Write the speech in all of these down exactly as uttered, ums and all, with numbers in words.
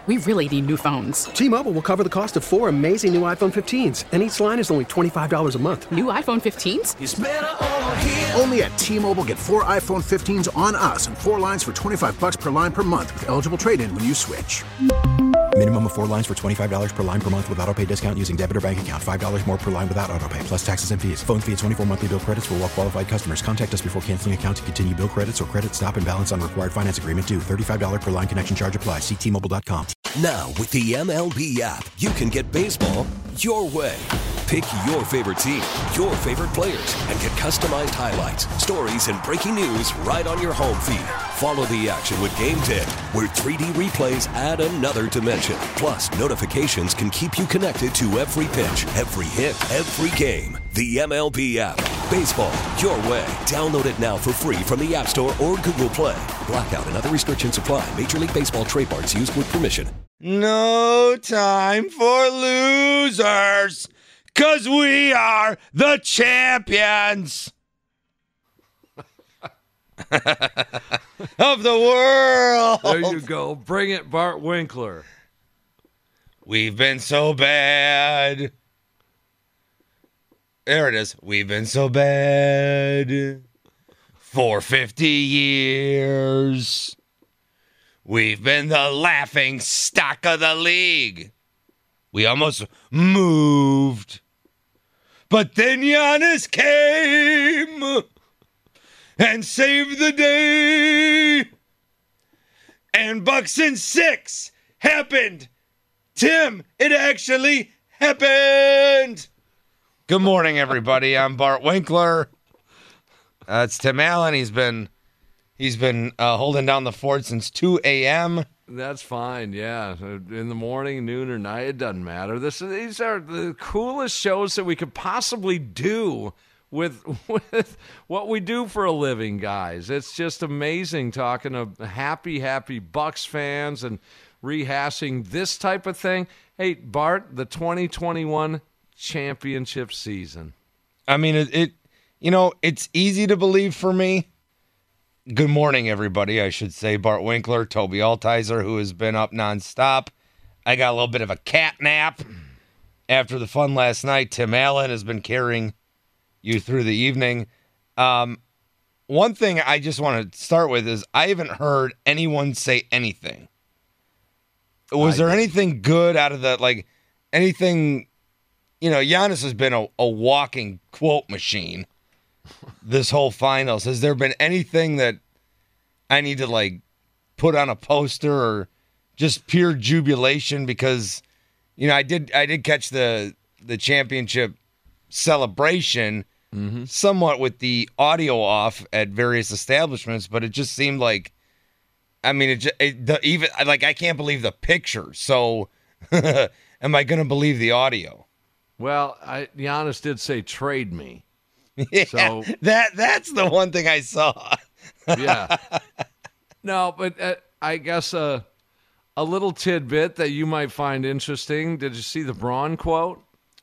We really need new phones. T-Mobile will cover the cost of four amazing new iPhone fifteens, and each line is only twenty-five dollars a month. New iPhone fifteens? It's better over here. Only at T-Mobile, get four iPhone fifteens on us and four lines for twenty-five dollars per line per month with eligible trade-in when you switch. Minimum of four lines for twenty-five dollars per line per month with autopay discount using debit or bank account. five dollars more per line without autopay, plus taxes and fees. Phone fee at twenty-four monthly bill credits for well-qualified customers. Contact us before canceling account to continue bill credits or credit stop and balance on required finance agreement due. thirty-five dollars per line connection charge applies. See T Mobile dot com. Now, with the M L B app, you can get baseball your way. Pick your favorite team, your favorite players, and get customized highlights, stories, and breaking news right on your home feed. Follow the action with Game Day, where three D replays add another dimension. Plus, notifications can keep you connected to every pitch, every hit, every game. The M L B app. Baseball your way. Download it now for free from the App Store or Google Play. Blackout and other restrictions apply. Major League Baseball trademarks used with permission. No time for losers, 'cause we are the champions of the world. There you go. Bring it, Bart Winkler. We've been so bad. There it is. We've been so bad for fifty years. We've been the laughing stock of the league. We almost moved. But then Giannis came and saved the day. And Bucks in six happened. Tim, it actually happened. Good morning, everybody. I'm Bart Winkler. Uh, it's Tim Allen. He's been he's been uh, holding down the fort since two a.m. That's fine, yeah. In the morning, noon, or night, it doesn't matter. This is, these are the coolest shows that we could possibly do with with what we do for a living, guys. It's just amazing talking to happy, happy Bucks fans and rehashing this type of thing. Hey, Bart, the twenty twenty-one championship season. I mean, it, it you know, it's easy to believe for me. Good morning, everybody. I should say Bart Winkler, Toby Altizer, who has been up nonstop. I got a little bit of a cat nap after the fun last night. Tim Allen has been carrying you through the evening. Um, one thing I just want to start with is I haven't heard anyone say anything. Was I there did. anything good out of that? Like anything, you know, Giannis has been a, a walking quote machine this whole finals. Has there been anything that I need to like put on a poster or just pure jubilation? Because, you know, I did I did catch the the championship celebration mm-hmm. somewhat with the audio off at various establishments, but it just seemed like, I mean, it, it the, even like I can't believe the picture. So, am I going to believe the audio? Well, I, Giannis did say trade me. Yeah, so, that that's the one thing I saw. Yeah. No, but uh, I guess uh, a little tidbit that you might find interesting. Did you see the Braun quote?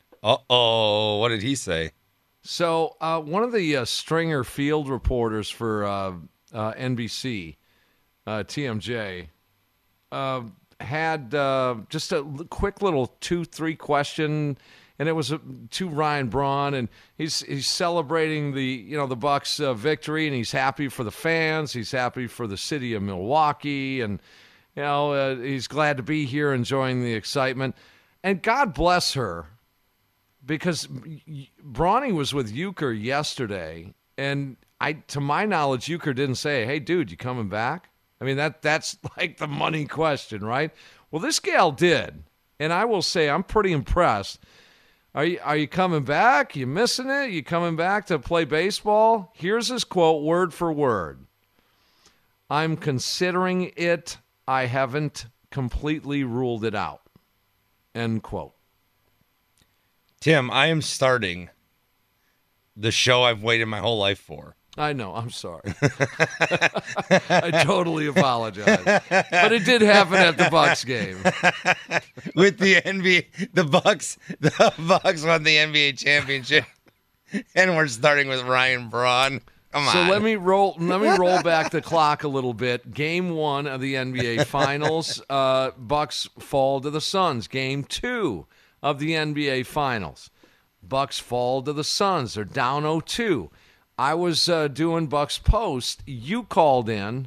Uh-oh. What did he say? So uh, one of the uh, Stringer field reporters for uh, uh, N B C, uh, T M J, uh, had uh, just a quick little two, three question. And it was uh, to Ryan Braun, and he's he's celebrating the you know the Bucks uh, victory, and he's happy for the fans, he's happy for the city of Milwaukee, and you know uh, he's glad to be here, enjoying the excitement. And God bless her, because Bronny was with Euchre yesterday, and I, to my knowledge, Euchre didn't say, "Hey, dude, you coming back?" I mean that that's like the money question, right? Well, this gal did, and I will say I'm pretty impressed. Are you, are you coming back? You missing it? You coming back to play baseball? Here's his quote, word for word. I'm considering it. I haven't completely ruled it out. End quote. Tim, I am starting the show I've waited my whole life for. I know. I'm sorry. I totally apologize. But it did happen at the Bucks game. With the N B A, the Bucks, the Bucks won the N B A championship, and we're starting with Ryan Braun. Come So on. let me roll. Let me roll back the clock a little bit. Game one of the N B A Finals, uh, Bucks fall to the Suns. Game two of the N B A Finals, Bucks fall to the Suns. They're down oh two. I was uh, doing Bucks Post. You called in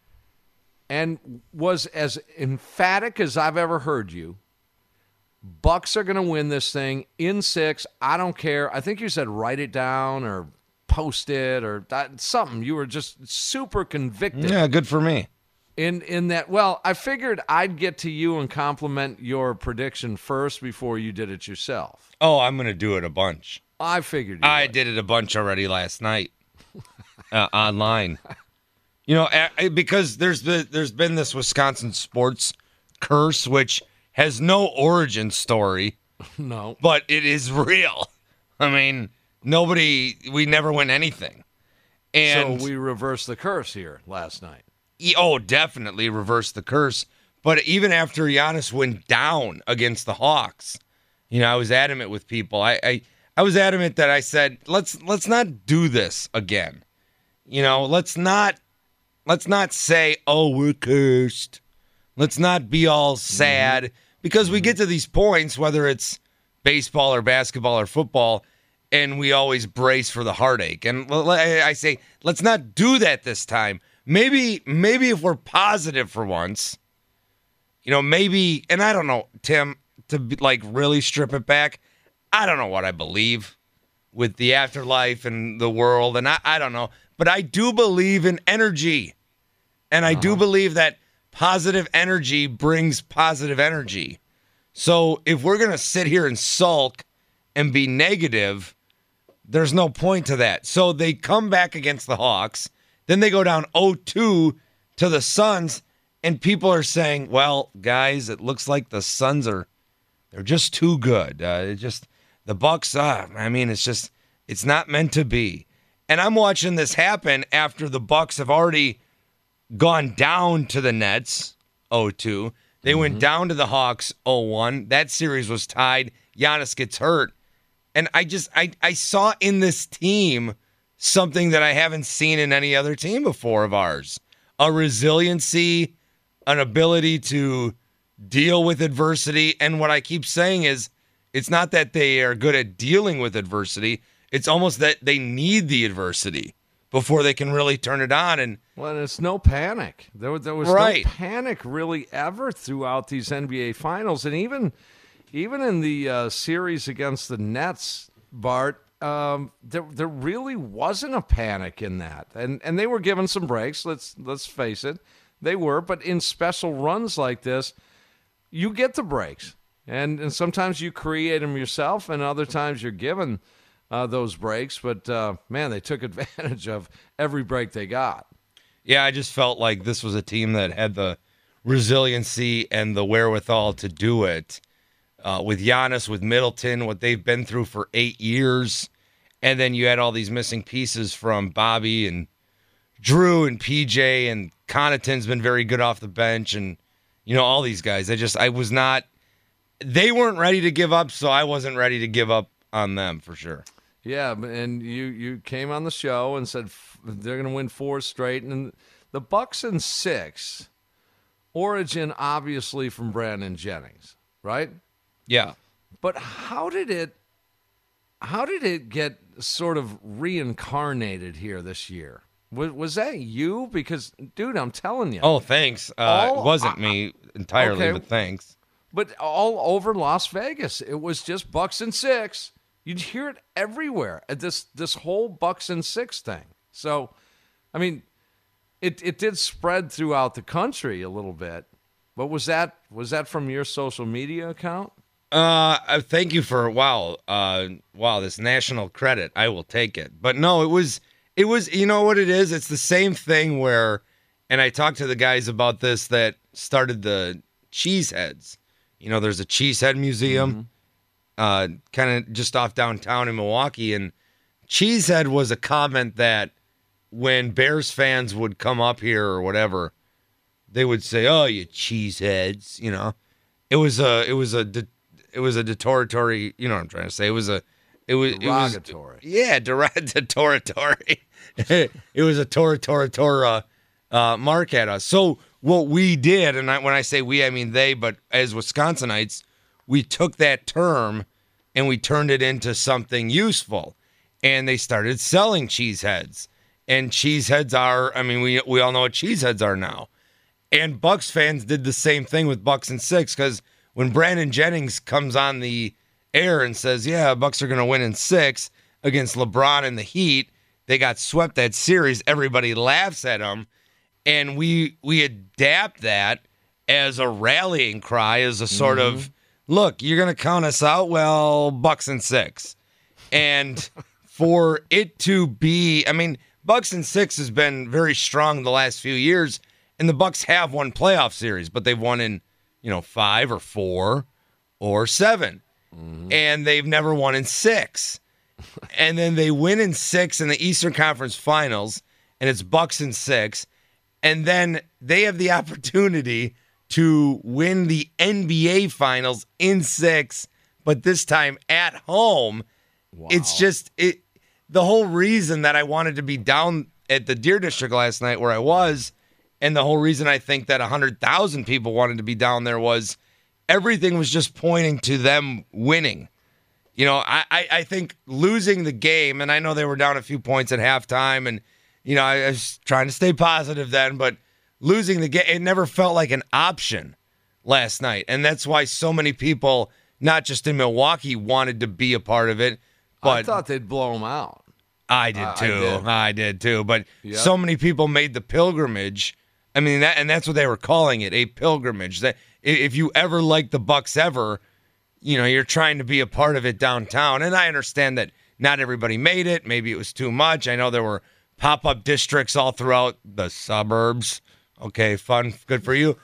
and was as emphatic as I've ever heard you. Bucks are going to win this thing in six. I don't care. I think you said write it down or post it or that, something. You were just super convicted. Yeah, good for me. In in that, well, I figured I'd get to you and compliment your prediction first before you did it yourself. Oh, I'm going to do it a bunch. I figured you I would. did it a bunch already last night uh, online. You know, a- because there's the there's been this Wisconsin sports curse, which has no origin story, No. but it is real. I mean, nobody, we never win anything. And So we reversed the curse here last night. E- Oh, definitely reverse the curse. But even after Giannis went down against the Hawks, you know, I was adamant with people. I, I, I was adamant that I said, let's let's not do this again. You know, let's not let's not say, oh, we're cursed. Let's not be all sad mm-hmm. because we get to these points, whether it's baseball or basketball or football, and we always brace for the heartache. And I say, let's not do that this time. Maybe, maybe if we're positive for once, you know, maybe, and I don't know, Tim, to be, like really strip it back, I don't know what I believe with the afterlife and the world, and I, I don't know, but I do believe in energy, and I uh-huh. do believe that positive energy brings positive energy. So if we're going to sit here and sulk and be negative, there's no point to that. So they come back against the Hawks. Then they go down oh two to the Suns, and people are saying, well, guys, it looks like the Suns are they're just too good. Uh, it just the Bucks, uh, I mean, it's just it's not meant to be. And I'm watching this happen after the Bucks have already gone down to the Nets oh two. They mm-hmm. went down to the Hawks oh one. That series was tied. Giannis gets hurt. And I just I, I saw in this team something that I haven't seen in any other team before of ours. A resiliency, an ability to deal with adversity. And what I keep saying is it's not that they are good at dealing with adversity. It's almost that they need the adversity before they can really turn it on. And well, it's no panic. There, there was right. no panic really ever throughout these N B A Finals. And even, even in the uh, series against the Nets, Bart, Um, there, there really wasn't a panic in that, and and they were given some breaks. Let's let's face it, they were. But in special runs like this, you get the breaks, and and sometimes you create them yourself, and other times you're given uh, those breaks. But uh, man, they took advantage of every break they got. Yeah, I just felt like this was a team that had the resiliency and the wherewithal to do it. Uh, with Giannis, with Middleton, what they've been through for eight years. And then you had all these missing pieces from Bobby and Drew and P J, and Connaughton's been very good off the bench, and, you know, all these guys. I just, I was not, they weren't ready to give up, so I wasn't ready to give up on them for sure. Yeah, and you, you came on the show and said f- they're going to win four straight, and the Bucks in six, origin obviously from Brandon Jennings, right? Yeah. But how did it how did it get sort of reincarnated here this year? Was, was that you? Because, dude, I'm telling you. Oh, thanks. Uh, all, it wasn't uh, me entirely, okay. but thanks. But all over Las Vegas, it was just Bucks and six. You'd hear it everywhere, at this this whole Bucks and six thing. So, I mean, it it did spread throughout the country a little bit. But was that was that from your social media account? Uh, thank you for wow, uh, wow, this national credit. I will take it. But no, it was, it was. You know what it is? It's the same thing where, and I talked to the guys about this that started the Cheeseheads. You know, there's a Cheesehead Museum, mm-hmm. uh, kind of just off downtown in Milwaukee, and Cheesehead was a comment that when Bears fans would come up here or whatever, they would say, "Oh, you Cheeseheads," you know. It was a, it was a. De- It was a detoratory, you know what I'm trying to say. It was a, It was derogatory. It was, yeah, derogatory. It was a Tora Tora Tora uh, mark at us. So what we did, and I, when I say we, I mean they, but as Wisconsinites, we took that term and we turned it into something useful. And they started selling cheeseheads. And cheeseheads are, I mean, we we all know what cheeseheads are now. And Bucks fans did the same thing with Bucks and six, because when Brandon Jennings comes on the air and says, yeah, Bucks are going to win in six against LeBron and the Heat, they got swept that series, everybody laughs at him. And we we adapt that as a rallying cry, as a sort mm-hmm. of, look, you're going to count us out? Well, Bucks and six. And for it to be, I mean, Bucks and six has been very strong the last few years, and the Bucks have won playoff series, but they've won in, you know, five or four or seven. Mm-hmm. And they've never won in six. And then they win in six in the Eastern Conference Finals, and it's Bucks in six. And then they have the opportunity to win the N B A Finals in six, but this time at home. Wow. It's just it. The whole reason that I wanted to be down at the Deer District last night where I was, and the whole reason I think that one hundred thousand people wanted to be down there was everything was just pointing to them winning. You know, I, I, I think losing the game, and I know they were down a few points at halftime, and, you know, I was trying to stay positive then, but losing the game, it never felt like an option last night. And that's why so many people, not just in Milwaukee, wanted to be a part of it. But I thought they'd blow them out. I did too. Uh, I, did. I did too. But yep. So many people made the pilgrimage. I mean, that, and that's what they were calling it, a pilgrimage. That if you ever liked the Bucks ever, you know, you're trying to be a part of it downtown. And I understand that not everybody made it. Maybe it was too much. I know there were pop-up districts all throughout the suburbs. Okay, fun, good for you.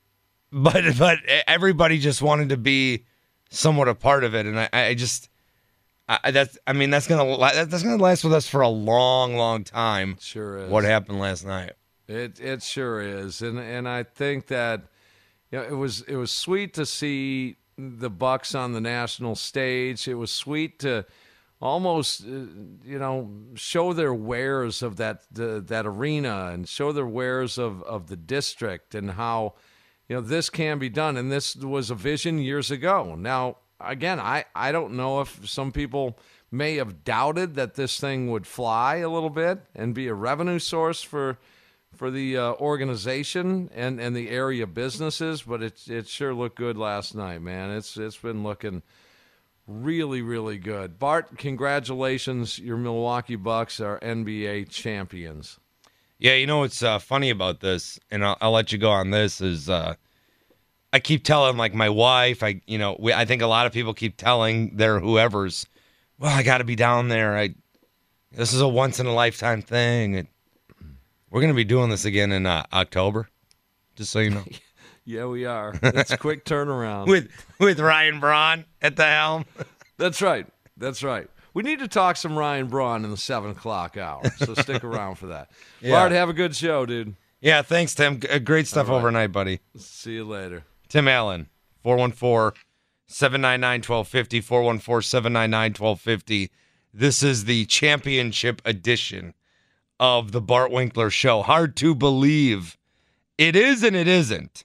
But but everybody just wanted to be somewhat a part of it, and I, I just. I, that's. I mean, that's gonna that's gonna last with us for a long, long time. Sure is. What happened last night? It it sure is, and and I think that, you know, it was it was sweet to see the Bucks on the national stage. It was sweet to almost, uh, you know, show their wares of that the, that arena and show their wares of of the district and how, you know, this can be done. And this was a vision years ago. Now, again, I, I don't know if some people may have doubted that this thing would fly a little bit and be a revenue source for for the uh, organization and, and the area businesses, but it it sure looked good last night, man. It's it's been looking really, really good. Bart, congratulations. Your Milwaukee Bucks are N B A champions. Yeah, you know what's uh, funny about this, and I'll, I'll let you go on this, is uh, I keep telling, like, my wife, I you know, we, I think a lot of people keep telling their whoever's, well, I got to be down there. I This is a once-in-a-lifetime thing. It, we're going to be doing this again in uh, October, just so you know. Yeah, we are. It's a quick turnaround. with with Ryan Braun at the helm. That's right. That's right. We need to talk some Ryan Braun in the seven o'clock hour, so stick around for that. Yeah. Bart, have a good show, dude. Yeah, thanks, Tim. Great stuff right. overnight, buddy. See you later. Tim Allen, four one four, seven nine nine, one two five zero, four one four, seven nine nine, one two five zero. This is the championship edition of the Bart Winkler Show. Hard to believe. It is and it isn't.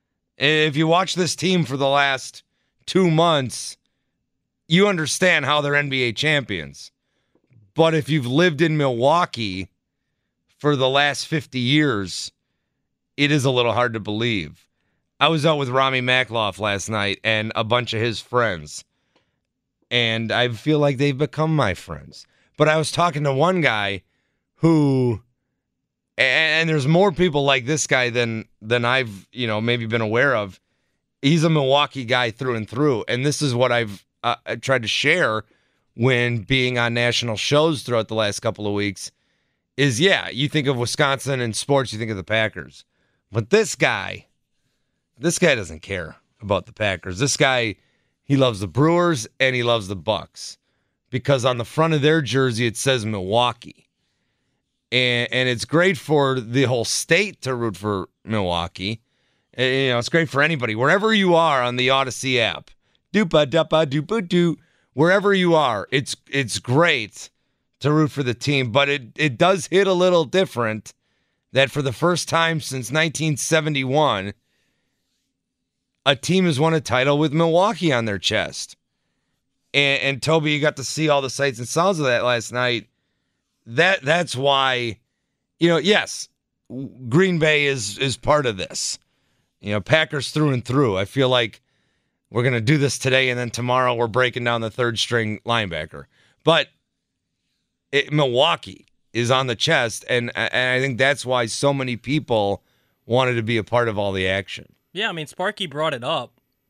If you watch this team for the last two months, you understand how they're N B A champions. But if you've lived in Milwaukee for the last fifty years, it is a little hard to believe. I was out with Rami Makloff last night and a bunch of his friends, and I feel like they've become my friends. But I was talking to one guy who, and there's more people like this guy than than I've, you know, maybe been aware of. He's a Milwaukee guy through and through, and this is what I've uh, tried to share when being on national shows throughout the last couple of weeks. Is yeah, you think of Wisconsin and sports, you think of the Packers, but this guy, this guy doesn't care about the Packers. This guy, he loves the Brewers and he loves the Bucks because on the front of their jersey it says Milwaukee. And, and it's great for the whole state to root for Milwaukee. And, you know, it's great for anybody. Wherever you are on the Odyssey app, doopa duppa doopa doo. wherever you are, it's it's great to root for the team, but it, it does hit a little different that for the first time since nineteen seventy-one, a team has won a title with Milwaukee on their chest. And, and Toby, you got to see all the sights and sounds of that last night. That that's why, you know, yes, Green Bay is is part of this. You know, Packers through and through. I feel like we're going to do this today, and then tomorrow we're breaking down the third string linebacker. But it, Milwaukee is on the chest, and, and I think that's why so many people wanted to be a part of all the action. Yeah, I mean, Sparky brought it up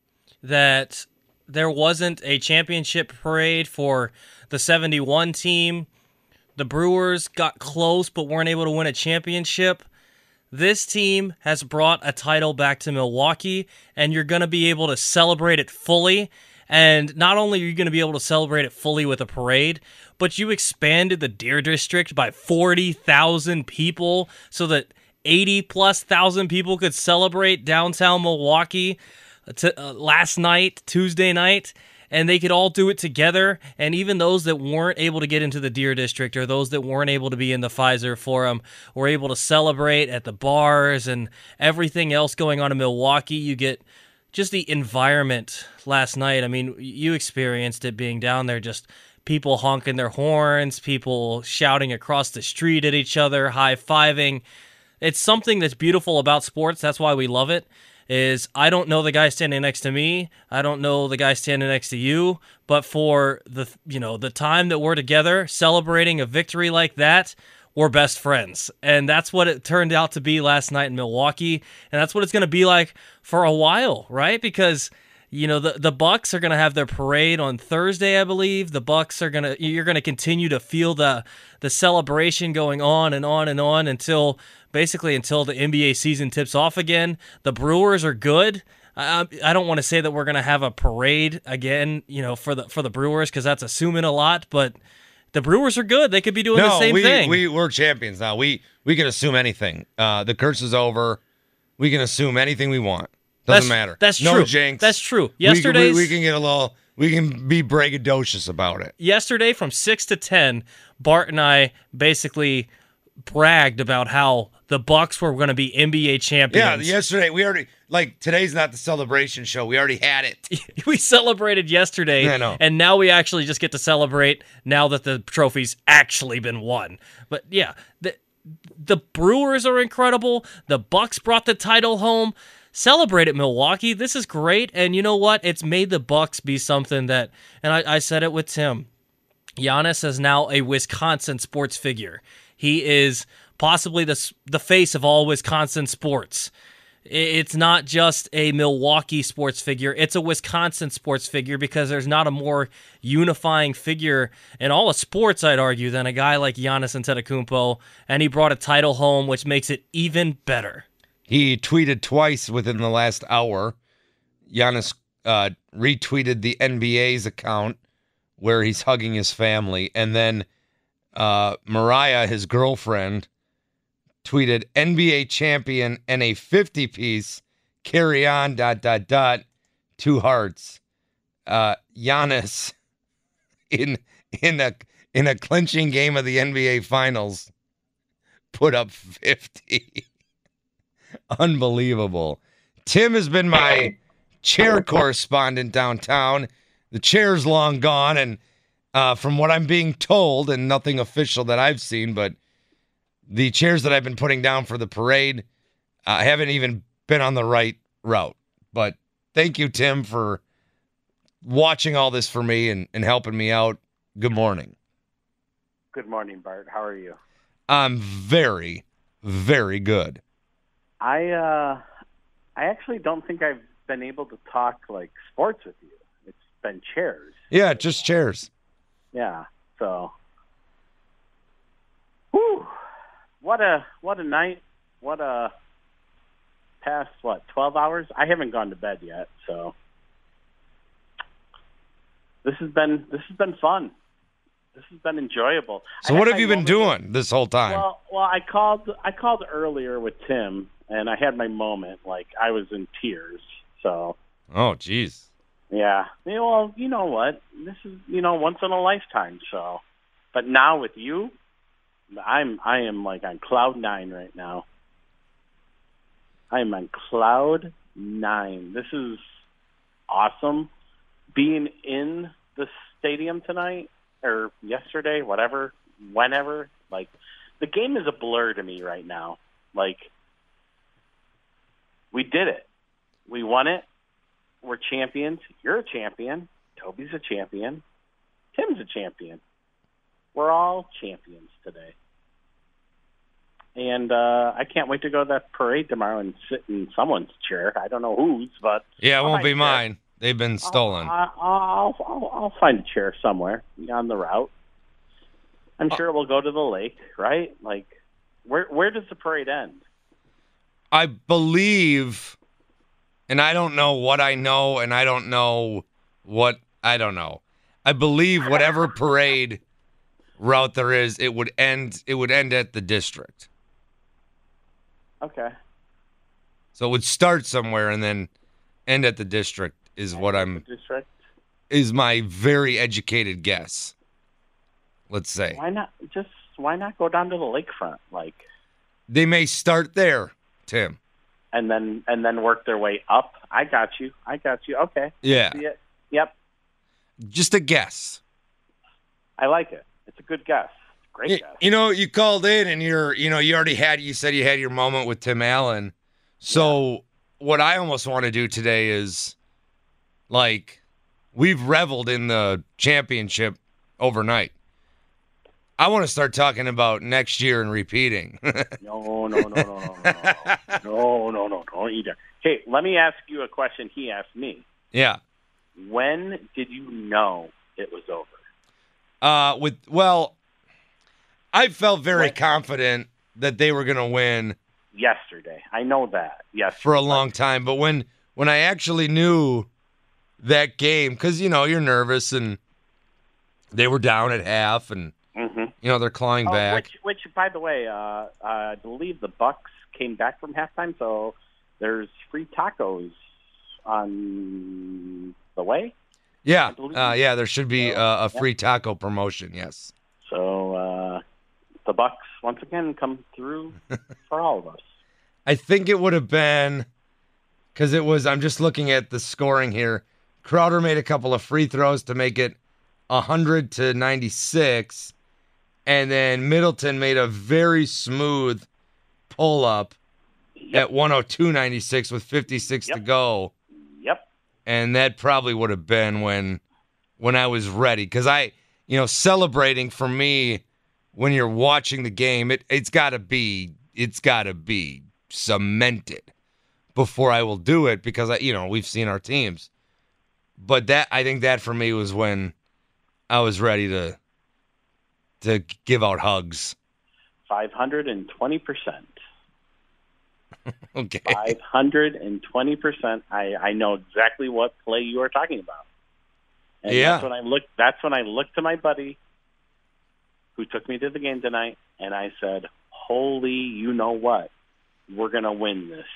that there wasn't a championship parade for the seventy-one team. The Brewers got close but weren't able to win a championship. This team has brought a title back to Milwaukee, and you're going to be able to celebrate it fully. And not only are you going to be able to celebrate it fully with a parade, but you expanded the Deer District by forty thousand people so that eighty plus thousand people could celebrate downtown Milwaukee to, uh, last night, Tuesday night. And they could all do it together, and even those that weren't able to get into the Deer District or those that weren't able to be in the Pfizer Forum were able to celebrate at the bars and everything else going on in Milwaukee. You get just the environment last night. I mean, you experienced it being down there, just people honking their horns, people shouting across the street at each other, high-fiving. It's something that's beautiful about sports. That's why we love it. Is I don't know the guy standing next to me. I don't know the guy standing next to you. But for the you know the time that we're together celebrating a victory like that, we're best friends. And that's what it turned out to be last night in Milwaukee. And that's what it's going to be like for a while, right? Because you know the the Bucks are going to have their parade on Thursday, I believe. The Bucks are going to you're going to continue to feel the the celebration going on and on and on until basically until the N B A season tips off again. The Brewers are good. I, I don't want to say that we're going to have a parade again, you know, for the for the Brewers because that's assuming a lot. But the Brewers are good. They could be doing no, the same we, thing. we we're champions now. We we can assume anything. Uh, the curse is over. We can assume anything we want. Doesn't that's, matter. That's no true. jinx. That's true. Yesterday's we, we, Yesterday's we can get a little. We can be braggadocious about it. Yesterday from six to ten, Bart and I basically bragged about how the Bucks were going to be N B A champions. Yeah, yesterday we already like today's not the celebration show. We already had it. We celebrated yesterday, I know. And now we actually just get to celebrate now that the trophy's actually been won. But yeah, the the Brewers are incredible. The Bucks brought the title home. Celebrate it, Milwaukee. This is great, and you know what? It's made the Bucks be something that, and I, I said it with Tim. Giannis is now a Wisconsin sports figure. He is possibly the the face of all Wisconsin sports. It's not just a Milwaukee sports figure. It's a Wisconsin sports figure because there's not a more unifying figure in all of sports, I'd argue, than a guy like Giannis Antetokounmpo, and he brought a title home, which makes it even better. He tweeted twice within the last hour. Giannis uh, retweeted the N B A's account where he's hugging his family, and then uh, Mariah, his girlfriend, tweeted N B A champion and a fifty-piece, carry on, dot, dot, dot, two hearts. Uh, Giannis, in in a in a clinching game of the N B A Finals, put up fifty. Unbelievable. Tim has been my chair correspondent downtown. The chair's long gone, and uh, from what I'm being told, and nothing official that I've seen, but the chairs that I've been putting down for the parade uh, haven't even been on the right route. But thank you, Tim, for watching all this for me and, and helping me out. Good morning. Good morning, Bart. How are you? I'm very, very good. I uh, I actually don't think I've been able to talk like sports with you. It's been chairs. Yeah, just chairs. Yeah. So, whew, what a what a night. What a past what twelve hours. I haven't gone to bed yet, so this has been this has been fun. This has been enjoyable. So, what have you been doing this whole time? Well, well, I called I called earlier with Tim. And I had my moment, like I was in tears. So, oh, geez. Yeah. Yeah, well, you know what? This is, you know, once in a lifetime. So, but now with you, I'm I am like on cloud nine right now. I am on cloud nine. This is awesome. Being in the stadium tonight or yesterday, whatever, whenever, like the game is a blur to me right now. Like we did it. We won it. We're champions. You're a champion. Toby's a champion. Tim's a champion. We're all champions today. And uh, I can't wait to go to that parade tomorrow and sit in someone's chair. I don't know whose, but yeah, it I'll won't be find a chair. mine. They've been stolen. I'll, I'll, I'll, I'll find a chair somewhere on the route. I'm sure we'll go to the lake, right? Like, where where does the parade end? I believe, and I don't know what I know, and I don't know what I don't know. I believe whatever parade route there is, it would end. It would end at the district. Okay. So it would start somewhere and then end at the district. Is End what at I'm. the district. Is my very educated guess. Let's say Why not just why not go down to the lakefront, like, they may start there, Tim. and then and then work their way up? I got you. I got you. Okay. Yeah. See it? Yep. Just a guess. I like it. It's a good guess. Great You, guess. you know, you called in and you're, you know, you already had, you said you had your moment with Tim Allen. So what I almost want to do today is, like, we've reveled in the championship overnight. I want to start talking about next year and repeating. No, no, no, no, no, no, no, no, no, no, don't either. Hey, let me ask you a question he asked me. Yeah. When did you know it was over? Uh, with well, I felt very When? confident that they were going to win Yesterday. I know that. Yes. for a long time, but when when I actually knew that game, because you know you're nervous and they were down at half, and Mm-hmm. you know they're clawing Oh, back. which, which, by the way, uh, I believe the Bucks came back from halftime, so there's free tacos on the way. Yeah, I believe- uh, yeah, there should be uh, a free taco promotion. Yes. So uh, the Bucks once again come through for all of us. I think it would have been because it was. I'm just looking at the scoring here. Crowder made a couple of free throws to make it one hundred to ninety-six, and then Middleton made a very smooth pull up Yep. at one oh two ninety-six with fifty-six to Yep. go, Yep. and that probably would have been when when I was ready, because I, you know, celebrating for me when you're watching the game, it it's got to be it's got to be cemented before I will do it, because I, you know, we've seen our teams. But that, I think that for me was when I was ready to to give out hugs. five hundred twenty percent. Okay. five hundred twenty percent. I, I know exactly what play you are talking about. And Yeah. that's when I looked that's when I looked to my buddy who took me to the game tonight, and I said, "Holy, you know what? We're going to win this."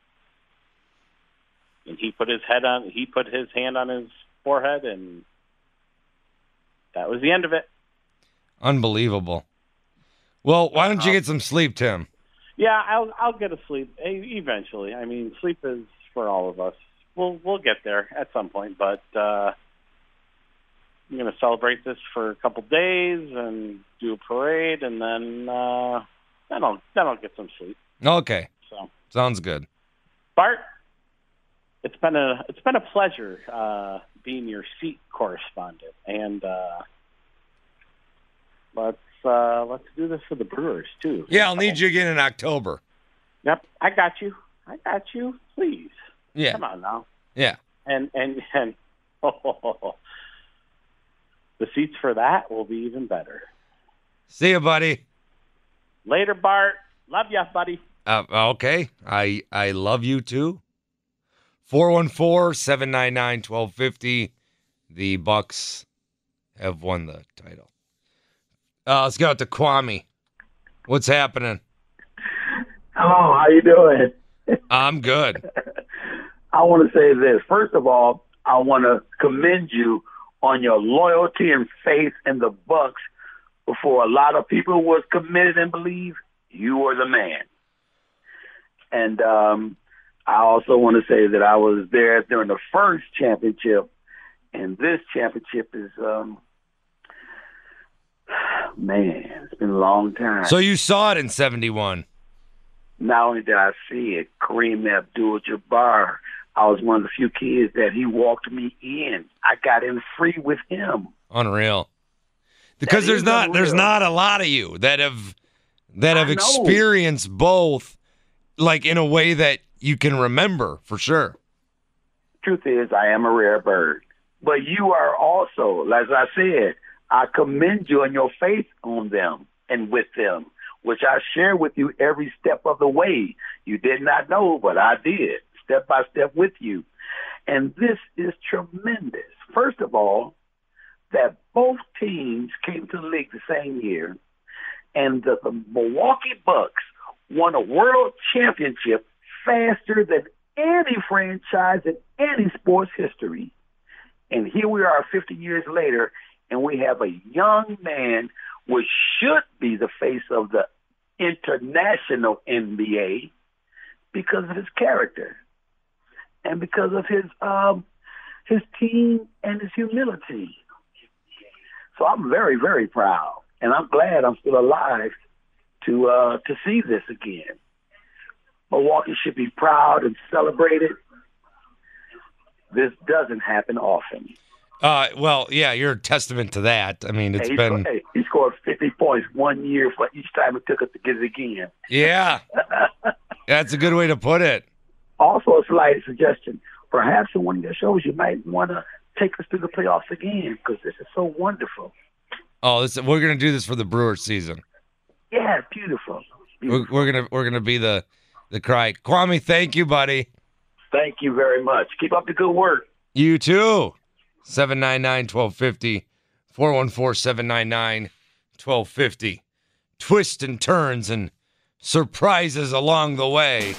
And he put his head on he put his hand on his forehead, and that was the end of it. Unbelievable. Well, why don't you get some sleep, Tim? Yeah, I'll I'll get a sleep e- eventually. I mean, sleep is for all of us. We'll we'll get there at some point, but uh, I'm going to celebrate this for a couple days and do a parade, and then uh, then I'll then I'll get some sleep. Okay. So, Sounds good. Bart, it's been a it's been a pleasure uh, being your seat correspondent, and uh, let's uh, let's do this for the Brewers too. Yeah, I'll need you again in October. Yep, I got you. I got you. Please, Yeah. come on now. Yeah. And and and oh, the seats for that will be even better. See you, buddy. Later, Bart. Love ya, buddy. Uh, okay. I I love you too. four one four, seven nine nine, one two five zero. The Bucks have won the title. Uh, let's go out to Kwame. What's happening? Hello, how you doing? I'm good. I want to say this. First of all, I want to commend you on your loyalty and faith in the Bucks. Before a lot of people was committed and believe, you were the man. And um, I also want to say that I was there during the first championship, and this championship is, um, man, it's been a long time. So you saw it in seventy-one. Not only did I see it, Kareem Abdul-Jabbar, I was one of the few kids that he walked me in. I got in free with him. Unreal. Because That there's is not unreal. there's not a lot of you that have that have I know. experienced both, like in a way that you can remember for sure. Truth is, I am a rare bird. But you are also, as I said, I commend you on your faith on them and with them, which I share with you every step of the way. You did not know, but I did, step by step with you. And this is tremendous. First of all, that both teams came to the league the same year, and the, the Milwaukee Bucks won a world championship faster than any franchise in any sports history. And here we are fifty years later, and we have a young man which should be the face of the international N B A because of his character and because of his um, his team and his humility. So I'm very, very proud, and I'm glad I'm still alive to uh, to see this again. Milwaukee should be proud and celebrated. This doesn't happen often. Uh, well, yeah, you're a testament to that. I mean, it's Hey, he, been hey, he scored fifty points one year for each time it took us to get it again. yeah, that's a good way to put it. Also, a slight suggestion. Perhaps in one of your shows, you might want to take us through the playoffs again because this is so wonderful. Oh, this, we're gonna do this for the Brewers season. Yeah, beautiful. We're, we're gonna we're gonna be the the cry. Kwame, thank you, buddy. Thank you very much. Keep up the good work. You too. seven nine nine, one two five zero, four one four, seven nine nine, one two five zero. Twists and turns and surprises along the way.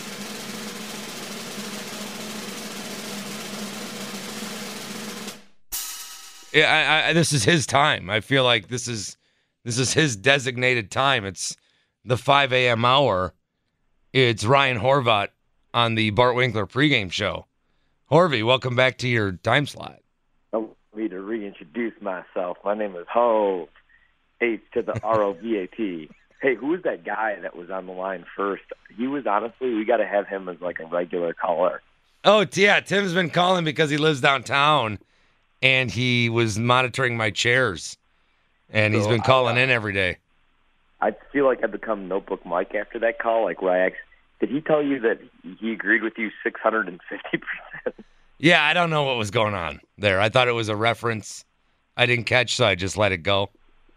Yeah, I, I, this is his time. I feel like this is this is his designated time. It's the five a.m. hour. It's Ryan Horvat on the Bart Winkler pregame show. Horvey, welcome back to your time slot. I need to reintroduce myself. My name is Hove, H to the R O V A T. Hey, who was that guy that was on the line first? He was, honestly, we got to have him as like a regular caller. Oh, yeah, Tim's been calling because he lives downtown, and he was monitoring my chairs, and he's So been calling I, uh, in every day. I feel like I've become Notebook Mike after that call. Like, where I actually, did he tell you that he agreed with you six hundred fifty percent? Yeah, I don't know what was going on there. I thought it was a reference I didn't catch, so I just let it go.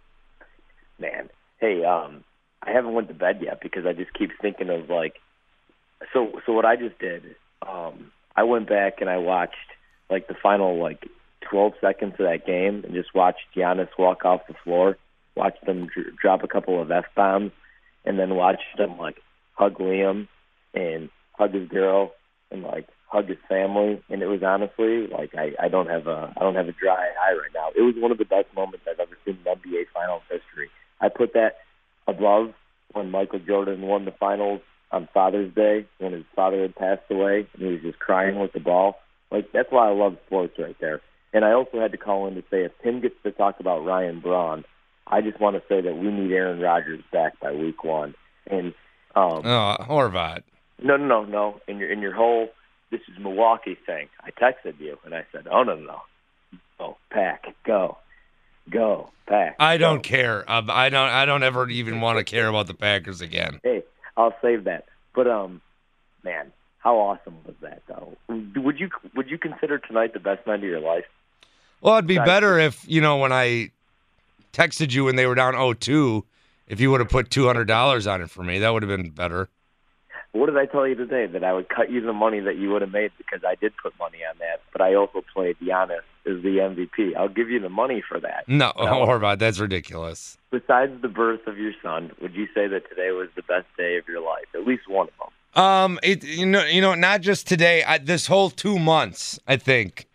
Man, hey, um, I haven't went to bed yet because I just keep thinking of, like, so so what I just did, um, I went back and I watched, like, the final, like, twelve seconds of that game and just watched Giannis walk off the floor, watched them dr- drop a couple of F-bombs, and then watched them, like, hug Liam and hug his girl and, like, hug his family. And it was honestly, like, I, I don't have a I don't have a dry eye right now. It was one of the best moments I've ever seen in N B A Finals history. I put that above when Michael Jordan won the finals on Father's Day when his father had passed away and he was just crying with the ball. Like, that's why I love sports right there. And I also had to call in to say if Tim gets to talk about Ryan Braun, I just want to say that we need Aaron Rodgers back by week one. And um, oh, Horvat. No, no, no, no. In your in your whole this is Milwaukee thing, I texted you and I said, oh no, no, no, go Pack, go, go Pack. I go. don't care. Um, I don't. I don't ever even want to care about the Packers again. Hey, I'll save that. But um, man, how awesome was that though? Would you would you consider tonight the best night of your life? Well, it'd be better if, you know, when I texted you when they were down oh two, if you would have put two hundred dollars on it for me. That would have been better. What did I tell you today? That I would cut you the money that you would have made because I did put money on that, but I also played Giannis as the M V P. I'll give you the money for that. No, no. Horvat, that's ridiculous. Besides the birth of your son, would you say that today was the best day of your life? At least one of them. Um, it you know you know not just today. I, this whole two months, I think,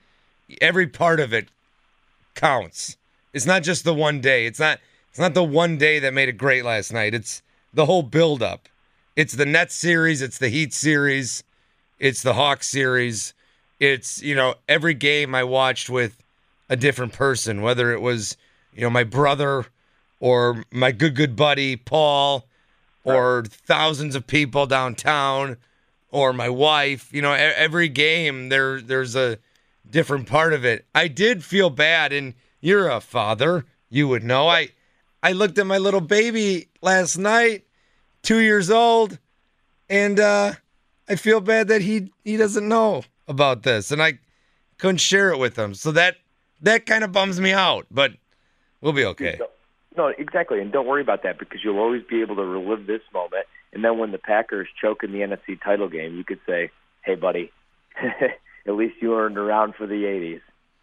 every part of it counts. It's not just the one day. It's not it's not the one day that made it great last night. It's the whole build-up. It's the Nets series. It's the Heat series. It's the Hawks series. It's, you know, every game I watched with a different person, whether it was, you know, my brother or my good, good buddy, Paul, or thousands of people downtown, or my wife. You know, every game there there's a different part of it. I did feel bad, and you're a father. You would know. I, I looked at my little baby last night, two years old, and uh, I feel bad that he he doesn't know about this, and I couldn't share it with him. So that that kind of bums me out, but we'll be okay. No, exactly, and don't worry about that because you'll always be able to relive this moment. And then when the Packers choke in the N F C title game, you could say, "Hey, buddy, at least you weren't around for the eighties."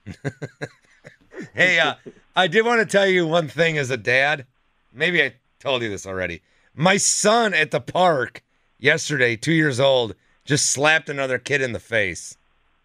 Hey, uh, I did want to tell you one thing as a dad. Maybe I told you this already. My son at the park yesterday, two years old, just slapped another kid in the face.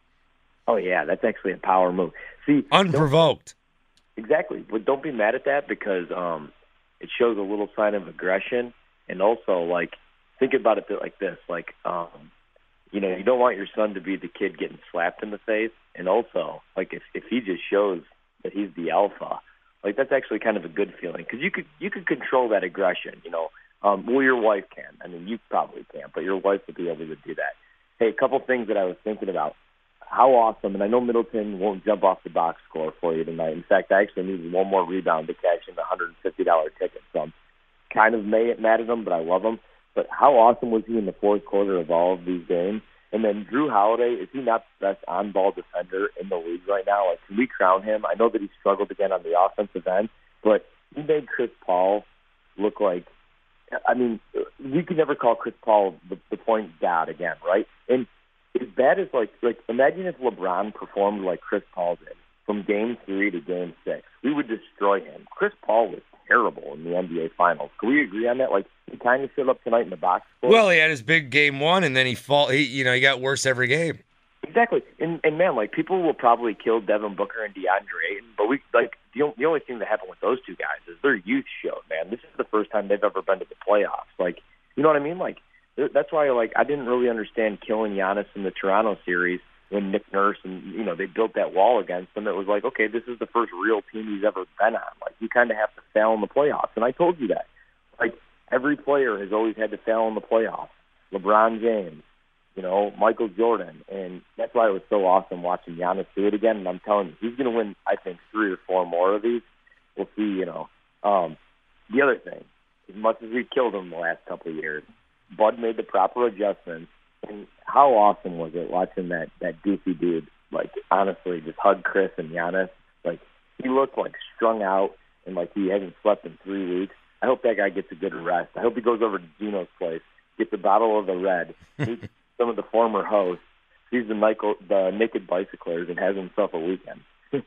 Oh, yeah, that's actually a power move. See, unprovoked. Exactly, but don't be mad at that because um, it shows a little sign of aggression. And also, like, think about it like this. Like, um, you know, you don't want your son to be the kid getting slapped in the face. And also, like, if, if he just shows that he's the alpha, like, that's actually kind of a good feeling. Because you could, you could control that aggression, you know. Um, well, your wife can. I mean, you probably can't, but your wife would be able to do that. Hey, a couple things that I was thinking about. How awesome, and I know Middleton won't jump off the box score for you tonight. In fact, I actually needed one more rebound to cash in the one hundred fifty dollars ticket. So I'm kind of mad at him, but I love him. But how awesome was he in the fourth quarter of all of these games? And then Drew Holiday, is he not the best on-ball defender in the league right now? Like, can we crown him? I know that he struggled again on the offensive end, but he made Chris Paul look like, I mean, we could never call Chris Paul the, the point god again, right? And as bad as, like, like, imagine if LeBron performed like Chris Paul did from game three to game six. We would destroy him. Chris Paul was terrible in the N B A Finals. Can we agree on that? Like, he kind of showed up tonight in the box score. Well, he had his big game one, and then he fall. He, you know, he got worse every game. Exactly, and and man, like, people will probably kill Devin Booker and DeAndre Ayton, but we like the the only thing that happened with those two guys is their youth showed. Man, this is the first time they've ever been to the playoffs. Like, you know what I mean? Like, that's why, like, I didn't really understand killing Giannis in the Toronto series when Nick Nurse and, you know, they built that wall against him. It was like, okay, this is the first real team he's ever been on. Like, you kind of have to fail in the playoffs. And I told you that. Like, every player has always had to fail in the playoffs. LeBron James, you know, Michael Jordan. And that's why it was so awesome watching Giannis do it again. And I'm telling you, he's going to win, I think, three or four more of these. We'll see, you know. Um, the other thing, as much as we killed him the last couple of years, Bud made the proper adjustments. And how awesome was it watching that, that goofy dude, like, honestly, just hug Chris and Giannis? Like, he looked, like, strung out and like he hasn't slept in three weeks. I hope that guy gets a good rest. I hope he goes over to Gino's place, gets a bottle of the red, meets some of the former hosts, sees the, Michael, the naked bicyclers, and has himself a weekend.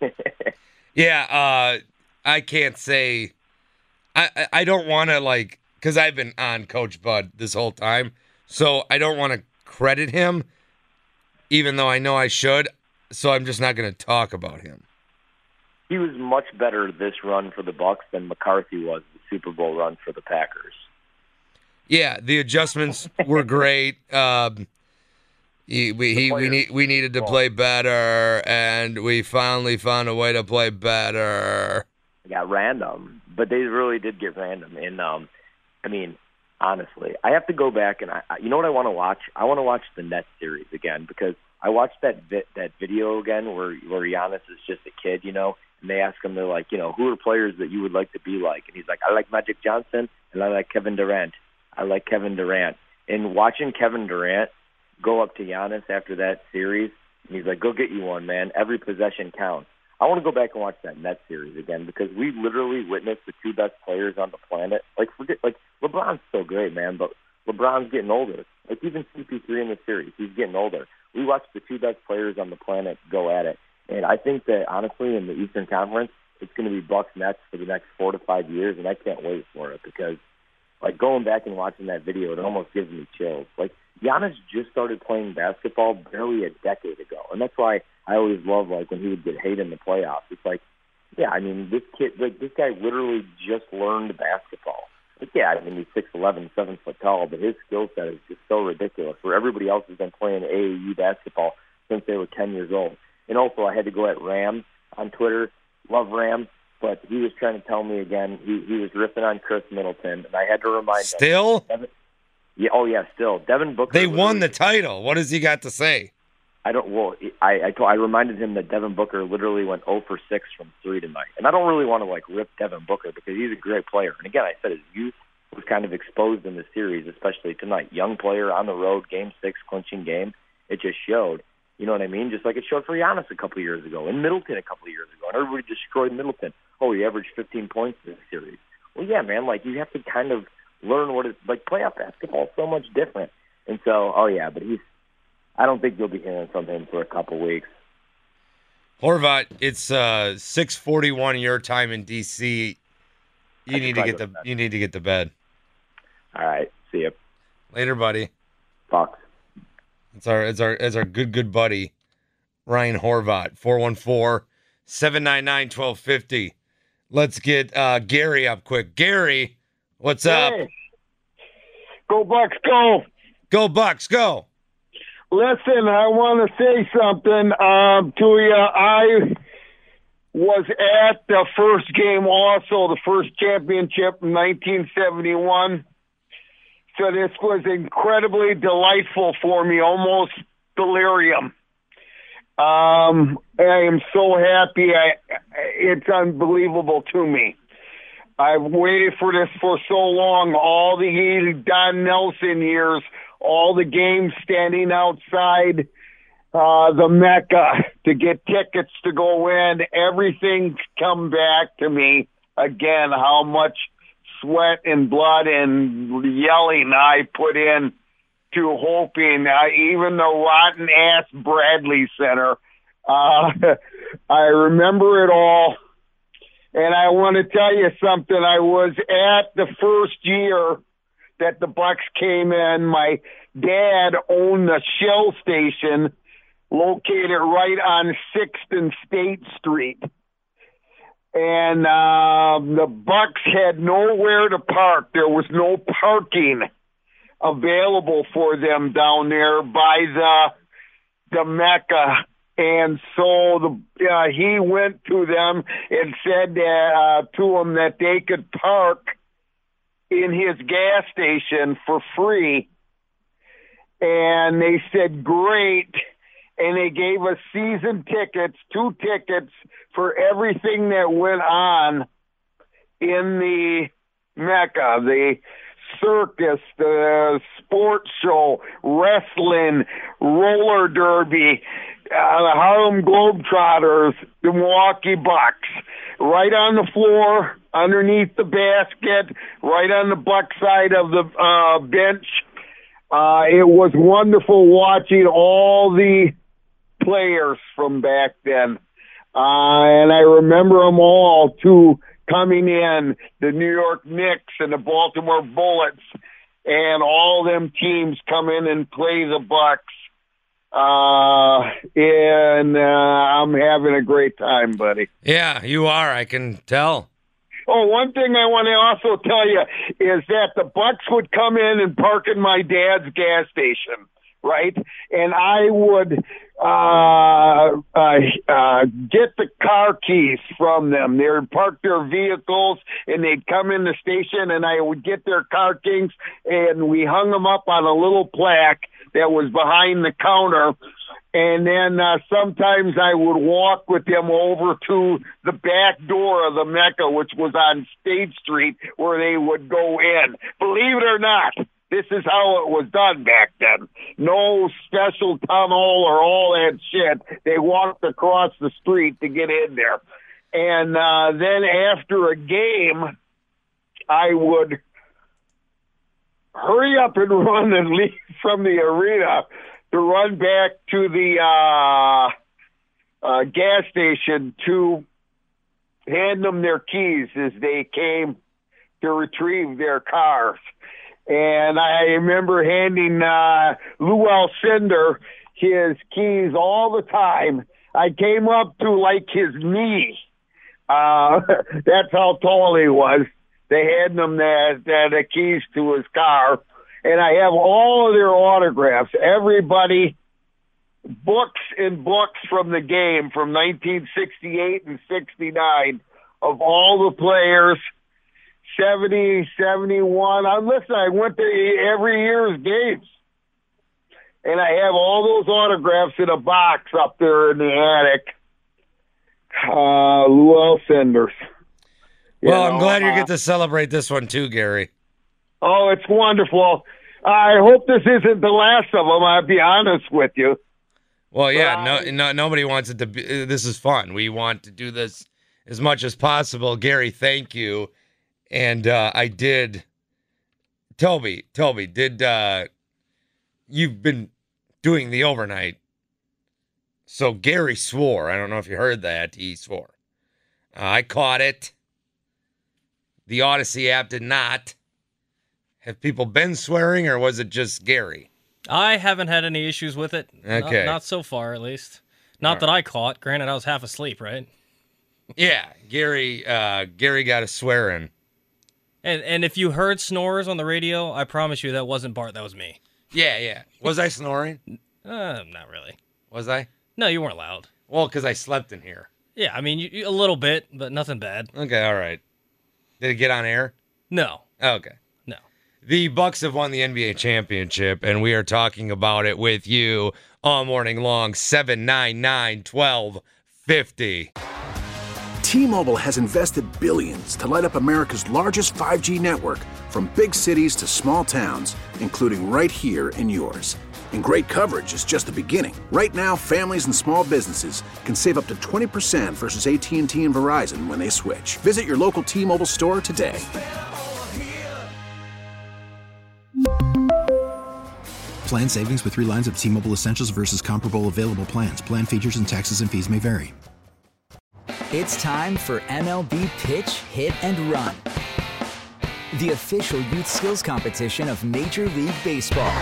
Yeah, uh, I can't say. I, I don't want to, like, because I've been on Coach Bud this whole time, so I don't want to credit him, even though I know I should, so I'm just not going to talk about him. He was much better this run for the Bucs than McCarthy was the Super Bowl run for the Packers. Yeah, the adjustments were great. Um, he, we he, we need we needed to play better, and we finally found a way to play better. It got random, but they really did get random. And um, I mean, honestly, I have to go back and I, you know what I want to watch? I want to watch the Nets series again because I watched that vi- that video again where where Giannis is just a kid, you know, and they ask him, they're like, you know, who are players that you would like to be like? And he's like, I like Magic Johnson and I like Kevin Durant. I like Kevin Durant. And watching Kevin Durant go up to Giannis after that series, and he's like, go get you one, man. Every possession counts. I want to go back and watch that Nets series again because we literally witnessed the two best players on the planet. Like, forget, like LeBron's still great, man, but LeBron's getting older. Like, even C P three in the series, he's getting older. We watched the two best players on the planet go at it. And I think that, honestly, in the Eastern Conference, it's going to be Bucks Nets for the next four to five years, and I can't wait for it because, like, going back and watching that video, it almost gives me chills. Like, Giannis just started playing basketball barely a decade ago, and that's why I I always love like when he would get hate in the playoffs. It's like, yeah, I mean, this kid, like this guy, literally just learned basketball. Like, yeah, I mean, he's six eleven, seven foot tall, but his skill set is just so ridiculous. Where everybody else has been playing A A U basketball since they were ten years old. And also, I had to go at Ram on Twitter. Love Ram, but he was trying to tell me again. He he was riffing on Chris Middleton, and I had to remind Still? him. Devin, yeah, oh yeah, still. Devin Booker. They won the title. What has he got to say? I don't. Well, I I, told, I reminded him that Devin Booker literally went zero for six from three tonight, and I don't really want to like rip Devin Booker because he's a great player. And again, I said his youth was kind of exposed in the series, especially tonight. Young player on the road, game six, clinching game. It just showed. You know what I mean? Just like it showed for Giannis a couple of years ago, and Middleton a couple of years ago, and everybody destroyed Middleton. Oh, he averaged fifteen points in this series. Well, yeah, man. Like you have to kind of learn what it's like. Playoff basketball is so much different. And so, oh yeah, but he's. I don't think you'll be hearing from him for a couple weeks. Horvat, it's uh, six forty-one your time in D C. You I need to get the you need to get to bed. All right, see you later, buddy. Fox. It's our it's our it's our good good buddy Ryan Horvat. four one four, seven nine nine, one two five zero. Let's get uh, Gary up quick. Gary, what's hey. up? Go Bucks, go! Go Bucks, go! Listen, I want to say something um, to you. I was at the first game also, the first championship in nineteen seventy-one. So this was incredibly delightful for me, almost delirium. Um, I am so happy. I, it's unbelievable to me. I've waited for this for so long, all the Don Nelson years, all the games standing outside uh, the Mecca to get tickets to go in. Everything's come back to me again, how much sweat and blood and yelling I put in to hoping, uh, even the rotten-ass Bradley Center. Uh, I remember it all. And I want to tell you something. I was at the first year that the Bucks came in. My dad owned the Shell station located right on sixth and State Street. And uh, the Bucks had nowhere to park. There was no parking available for them down there by the the Mecca. And so the, uh, he went to them and said uh, to them that they could park in his gas station for free. And they said, great. And they gave us season tickets, two tickets for everything that went on in the Mecca, the circus, the sports show, wrestling, roller derby, uh, the Harlem Globetrotters, the Milwaukee Bucks, right on the floor, underneath the basket, right on the Buck side of the uh, bench. Uh, it was wonderful watching all the players from back then. Uh, and I remember them all, too, coming in, the New York Knicks and the Baltimore Bullets, and all them teams come in and play the Bucks. Uh, and uh, I'm having a great time, buddy. Yeah, you are. I can tell. Oh, one thing I want to also tell you is that the Bucks would come in and park in my dad's gas station, right? And I would uh, uh, uh, get the car keys from them. They would park their vehicles, and they'd come in the station, and I would get their car keys, and we hung them up on a little plaque that was behind the counter. And then uh, sometimes I would walk with them over to the back door of the Mecca, which was on State Street, where they would go in. Believe it or not, this is how it was done back then. No special tunnel or all that shit. They walked across the street to get in there. And uh, then after a game, I would hurry up and run and leave from the arena to run back to the uh, uh, gas station to hand them their keys as they came to retrieve their cars. And I remember handing uh, Lou Alcindor his keys all the time I came up to like his knee. Uh, that's how tall he was. They had him the, the, the keys to his car. And I have all of their autographs. Everybody, books and books from the game from nineteen sixty-eight and sixty-nine of all the players, seventy, seventy-one. I, listen, I went to every year's games. And I have all those autographs in a box up there in the attic. Uh, Lou Alcindor. Well, know, I'm glad you uh, get to celebrate this one too, Gary. Oh, it's wonderful. I hope this isn't the last of them, I'll be honest with you. Well, yeah, no, no, nobody wants it to be. This is fun. We want to do this as much as possible. Gary, thank you. And uh, I did. Toby, Toby, did uh, you've been doing the overnight? So Gary swore. I don't know if you heard that. He swore. Uh, I caught it. The Odyssey app did not. Have people been swearing, or was it just Gary? I haven't had any issues with it. Okay. Not, not so far, at least. Not All that I caught. Granted, I was half asleep, right? Yeah, Gary. Uh, Gary got a swear in. And and if you heard snores on the radio, I promise you that wasn't Bart. That was me. Yeah, yeah. Was I snoring? Uh, not really. Was I? No, you weren't loud. Well, because I slept in here. Yeah, I mean, you, you, a little bit, but nothing bad. Okay, all right. Did it get on air? No. Okay. No. The Bucks have won the N B A championship, and we are talking about it with you all morning long. seven nine nine, twelve fifty. T-Mobile has invested billions to light up America's largest five G network, from big cities to small towns, including right here in yours. And great coverage is just the beginning. Right now, families and small businesses can save up to twenty percent versus A T and T and Verizon when they switch. Visit your local T-Mobile store today. Plan savings with three lines of T-Mobile Essentials versus comparable available plans. Plan features and taxes and fees may vary. It's time for M L B Pitch, Hit, and Run, the official youth skills competition of Major League Baseball.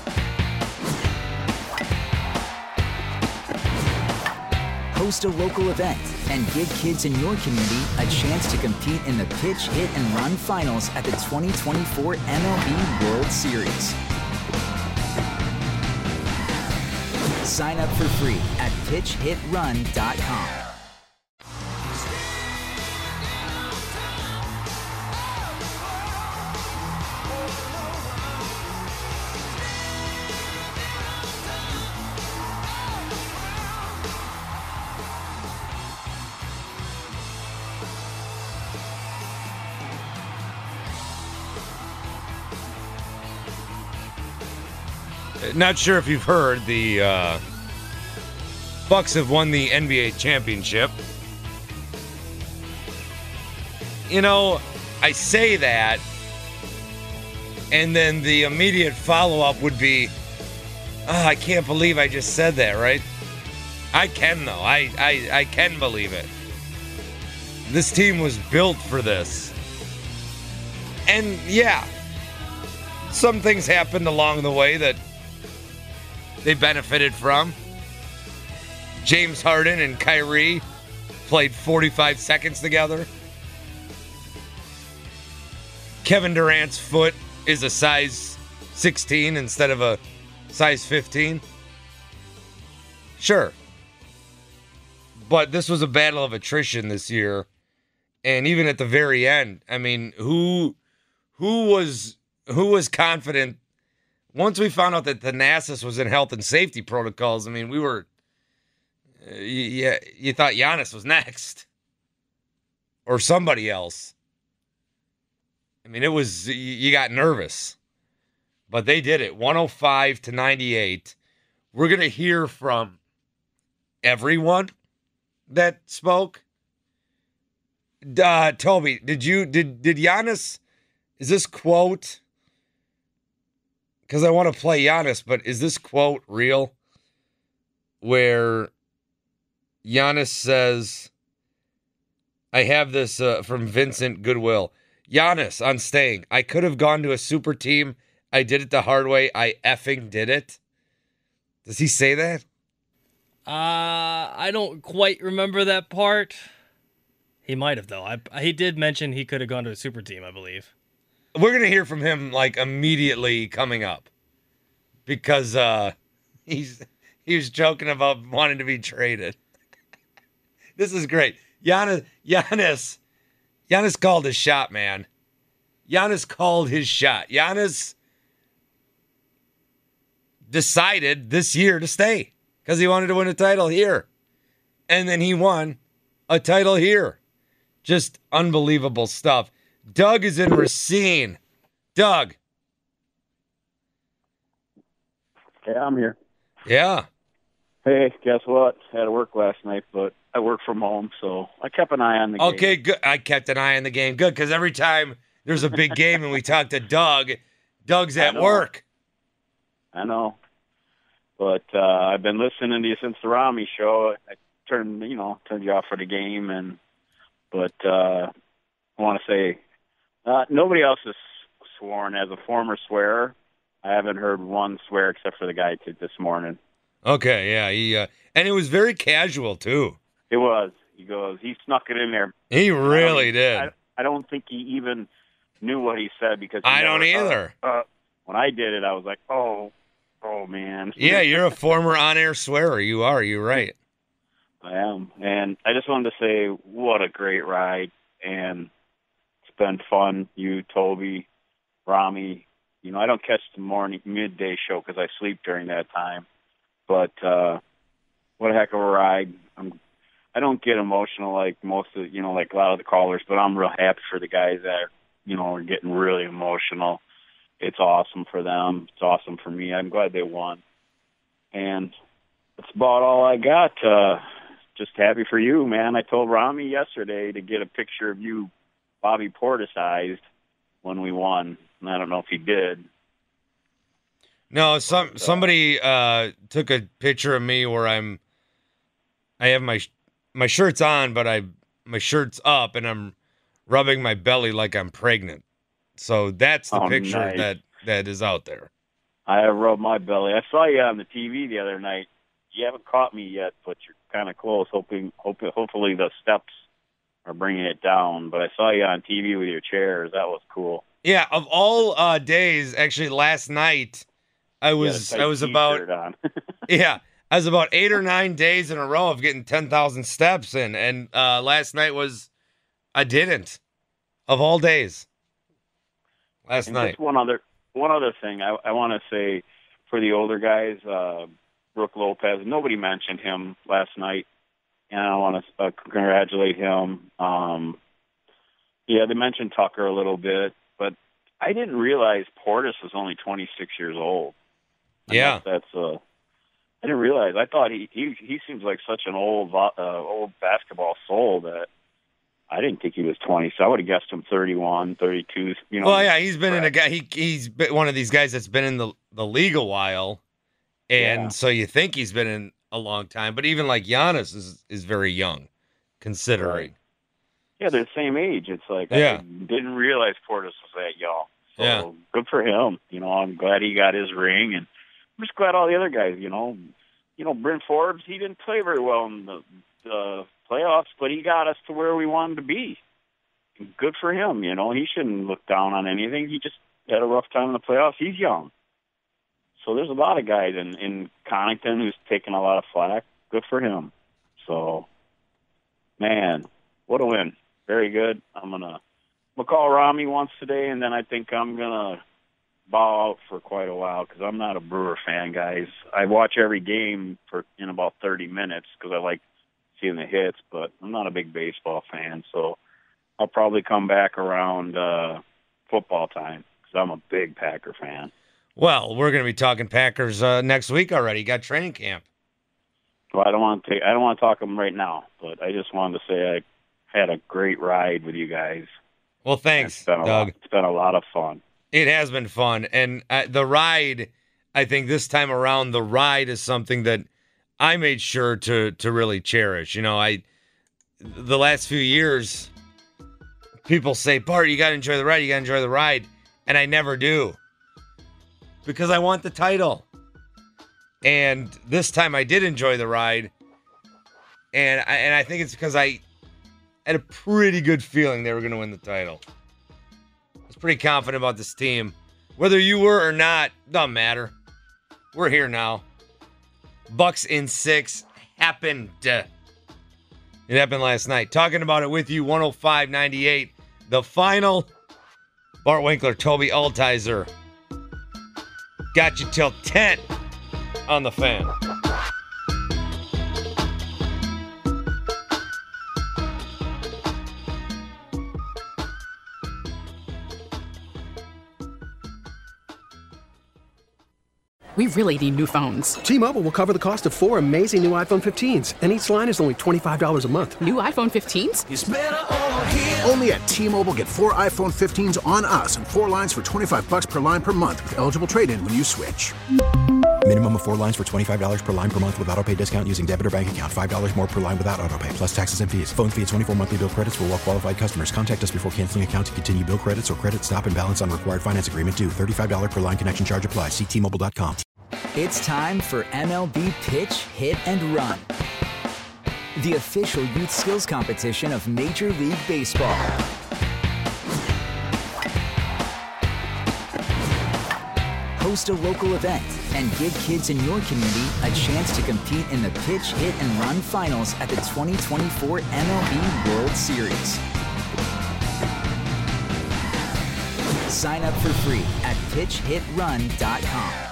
Host a local event and give kids in your community a chance to compete in the Pitch, Hit, and Run finals at the twenty twenty-four M L B World Series. Sign up for free at pitch hit run dot com. Not sure if you've heard, the uh, Bucks have won the N B A championship. You know, I say that, and then the immediate follow-up would be, oh, I can't believe I just said that, right? I can, though. I, I, I can believe it. This team was built for this. And, yeah, some things happened along the way that they benefited from. James Harden and Kyrie played forty-five seconds together. Kevin Durant's foot is a size sixteen instead of a size fifteen. Sure. But this was a battle of attrition this year. And even at the very end, I mean, who who was who was confident? Once we found out that Thanasis was in health and safety protocols, I mean, we were, uh, you, you thought Giannis was next. Or somebody else. I mean, it was, you got nervous. But they did it, one oh five to ninety-eight. We're going to hear from everyone that spoke. Uh, Toby, did you, did, did Giannis, is this quote... Because I want to play Giannis, but is this quote real? Where Giannis says, I have this uh, from Vincent Goodwill. Giannis on staying. I could have gone to a super team. I did it the hard way. I effing did it. Does he say that? Uh, I don't quite remember that part. He might have, though. I, he did mention he could have gone to a super team, I believe. We're going to hear from him, like, immediately coming up. Because uh, he's he was joking about wanting to be traded. This is great. Giannis, Giannis, Giannis called his shot, man. Giannis called his shot. Giannis decided this year to stay because he wanted to win a title here. And then he won a title here. Just unbelievable stuff. Doug is in Racine. Doug. Yeah, I'm here. Yeah. Hey, guess what? Had to work last night, but I work from home, so I kept an eye on the game. Okay, good. I kept an eye on the game. Good, because every time there's a big game and we talk to Doug, Doug's at work. I know. But uh, I've been listening to you since the Rami show. I turned, you know, turned you off for the game, and but uh, I want to say uh, nobody else has sworn. As a former swearer, I haven't heard one swear except for the guy t- this morning. Okay, yeah, he uh, and it was very casual too. It was. He goes. He snuck it in there. He really I did. I, I don't think he even knew what he said because he I never, don't either. Uh, uh, when I did it, I was like, oh, oh man. Yeah, you're a former on-air swearer. You are. You're right. I am, and I just wanted to say what a great ride, and it's been fun. You, Toby, Rami. You know, I don't catch the morning midday show because I sleep during that time. But uh, what a heck of a ride! I'm, I don't get emotional like most of you know, like a lot of the callers, but I'm real happy for the guys that you know are getting really emotional. It's awesome for them. It's awesome for me. I'm glad they won, and that's about all I got. Uh, just happy for you, man. I told Rami yesterday to get a picture of you, Bobby Portis-ized, when we won, and I don't know if he did. No, some somebody uh, took a picture of me where I'm, I have my my shirt's on, but I my shirt's up, and I'm rubbing my belly like I'm pregnant. So that's the Oh, picture nice. that that is out there. I rubbed my belly. I saw you on the T V the other night. You haven't caught me yet, but you're kind of close. Hoping, hope, hopefully the steps are bringing it down. But I saw you on T V with your chairs. That was cool. Yeah, of all uh, days, actually, last night I was You had a I was tight about t-shirt on. yeah I was about eight or nine days in a row of getting ten thousand steps in, and uh, last night was I didn't of all days. Last And night. Just one other one other thing I, I want to say for the older guys, uh, Brooke Lopez. Nobody mentioned him last night, and I want to uh, congratulate him. Um, yeah, they mentioned Tucker a little bit, but I didn't realize Portis was only twenty-six years old. And Yeah. that's, that's uh, I didn't realize. I thought he he he seems like such an old uh, old basketball soul that I didn't think he was twenty. So I would have guessed him thirty-one, thirty-two. You know. Well, yeah, he's been in a guy. He he's been one of these guys that's been in the the league a while, and Yeah. so you think he's been in a long time. But even like Giannis is is very young, considering. Yeah, they're the same age. It's like Yeah. I didn't realize Portis was that young. So Yeah. good for him. You know, I'm glad he got his ring, and I'm just glad all the other guys. You know, you know, Bryn Forbes. He didn't play very well in the, the playoffs, but he got us to where we wanted to be. Good for him. You know, he shouldn't look down on anything. He just had a rough time in the playoffs. He's young. So there's a lot of guys in, in Connington who's taking a lot of flack. Good for him. So, man, what a win. Very good. I'm going to I'm gonna call Rami once today, and then I think I'm going to bow out for quite a while because I'm not a Brewer fan, guys. I watch every game for in about thirty minutes because I like seeing the hits, but I'm not a big baseball fan, so I'll probably come back around uh, football time because I'm a big Packer fan. Well, we're going to be talking Packers uh, next week already. Got training camp. Well, I don't want to take, I don't want to talk them right now, but I just wanted to say I had a great ride with you guys. Well, thanks, It's been a Doug. lot, it's been a lot of fun. It has been fun, and uh, the ride. I think this time around, the ride is something that I made sure to to really cherish. You know, I the last few years, people say, Bart, you got to enjoy the ride. You got to enjoy the ride, and I never do because I want the title. And this time I did enjoy the ride. And I, and I think it's because I had a pretty good feeling they were going to win the title. I was pretty confident about this team. Whether you were or not, doesn't matter. We're here now. Bucks in six happened. It happened last night. Talking about it with you, one oh five ninety-eight. The final. Bart Winkler, Toby Altizer. Got you till ten on the Fan. We really need new phones. T-Mobile will cover the cost of four amazing new iPhone fifteens, and each line is only twenty-five dollars a month. New iPhone fifteens? It's better over here. Only at T-Mobile, get four iPhone fifteens on us and four lines for twenty-five bucks per line per month with eligible trade-in when you switch. Minimum of four lines for twenty-five dollars per line per month with autopay discount using debit or bank account. five dollars more per line without autopay, plus taxes and fees. Phone fee at twenty-four monthly bill credits for well-qualified customers. Contact us before canceling account to continue bill credits or credit stop and balance on required finance agreement due. thirty-five dollars per line connection charge applies. See T Mobile dot com. It's time for M L B Pitch, Hit, and Run, the official youth skills competition of Major League Baseball. Host a local event and give kids in your community a chance to compete in the Pitch, Hit, and Run finals at the twenty twenty-four M L B World Series. Sign up for free at pitch hit run dot com.